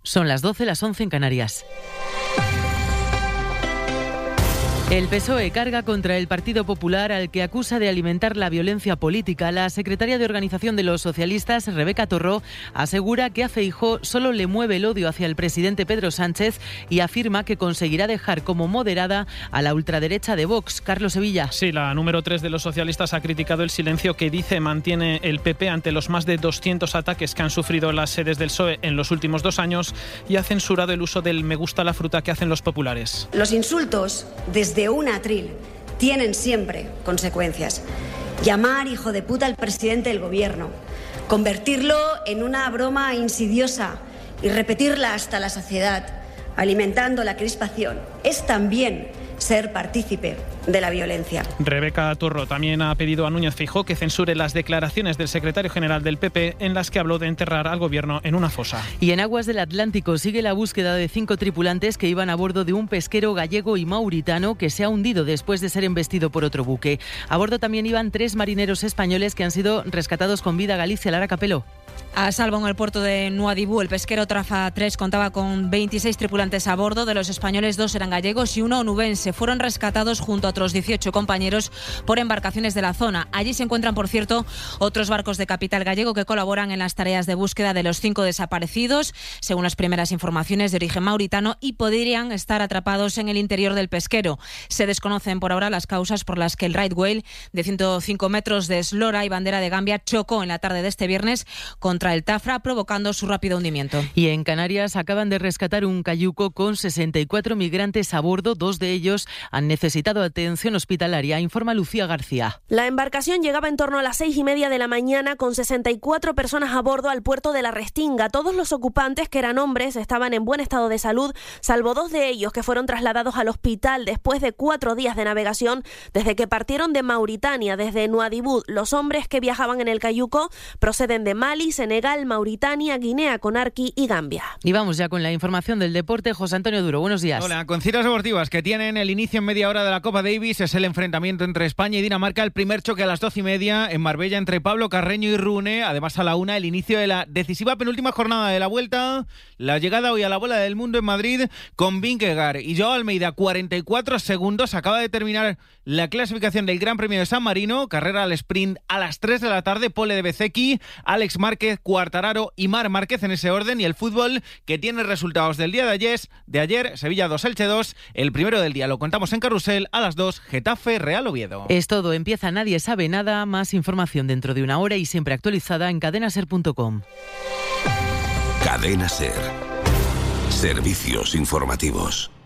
Son las 12, las 11 en Canarias. El PSOE carga contra el Partido Popular, al que acusa de alimentar la violencia política. La secretaria de Organización de los Socialistas, Rebeca Torró, asegura que a Feijóo solo le mueve el odio hacia el presidente Pedro Sánchez y afirma que conseguirá dejar como moderada a la ultraderecha de Vox. Carlos Sevilla. Sí, la número 3 de los socialistas ha criticado el silencio que dice mantiene el PP ante los más de 200 ataques que han sufrido las sedes del PSOE en los últimos 2 años y ha censurado el uso del me gusta la fruta que hacen los populares. Los insultos desde un atril tienen siempre consecuencias. Llamar hijo de puta al presidente del gobierno, convertirlo en una broma insidiosa y repetirla hasta la saciedad, alimentando la crispación, es también ser partícipe de la violencia. Rebeca Torró también ha pedido a Núñez Feijóo que censure las declaraciones del secretario general del PP en las que habló de enterrar al gobierno en una fosa. Y en aguas del Atlántico sigue la búsqueda de 5 tripulantes que iban a bordo de un pesquero gallego y mauritano que se ha hundido después de ser embestido por otro buque. A bordo también iban 3 marineros españoles que han sido rescatados con vida. Galicia, Lara Capeló. A salvo en el puerto de Nuadhibou, el pesquero Trafa 3 contaba con 26 tripulantes a bordo. De los españoles, 2 eran gallegos y 1 onubense. Fueron rescatados junto a otros 18 compañeros por embarcaciones de la zona. Allí se encuentran, por cierto, otros barcos de capital gallego que colaboran en las tareas de búsqueda de los 5 desaparecidos, según las primeras informaciones, de origen mauritano, y podrían estar atrapados en el interior del pesquero. Se desconocen por ahora las causas por las que el right whale de 105 metros de eslora y bandera de Gambia chocó en la tarde de este viernes contra el Tafra, provocando su rápido hundimiento. Y en Canarias acaban de rescatar un cayuco con 64 migrantes a bordo. 2 de ellos han necesitado atención hospitalaria, informa Lucía García. La embarcación llegaba en torno a las 6:30 de la mañana con 64 personas a bordo al puerto de La Restinga. Todos los ocupantes, que eran hombres, estaban en buen estado de salud, salvo 2 de ellos que fueron trasladados al hospital después de 4 días de navegación desde que partieron de Mauritania, desde Nuadhibou. Los hombres que viajaban en el cayuco proceden de Mali, Senegal, Mauritania, Guinea, Conakry y Gambia. Y vamos ya con la información del deporte. José Antonio Duro, buenos días. Hola, con citas deportivas que tienen el inicio en media hora de la Copa Davis. Es el enfrentamiento entre España y Dinamarca. El primer choque a las 12:30 en Marbella entre Pablo Carreño y Rune. Además, a la 1 el inicio de la decisiva penúltima jornada de la Vuelta. La llegada hoy a la Bola del Mundo en Madrid con Vingegaard y Joao Almeida. 44 segundos. Acaba de terminar la clasificación del Gran Premio de San Marino. Carrera al sprint a las 3 de la tarde. Pole de Bezzecchi, Alex Márquez, Quartararo y Marc Márquez en ese orden. Y el fútbol, que tiene resultados del día de ayer, Sevilla 2, Elche 2. El primero del día lo contamos en Carrusel a las 2, Getafe, Real Oviedo. Es todo, empieza Nadie Sabe Nada. Más información dentro de una hora y siempre actualizada en cadenaser.com. Cadena Ser. Servicios informativos.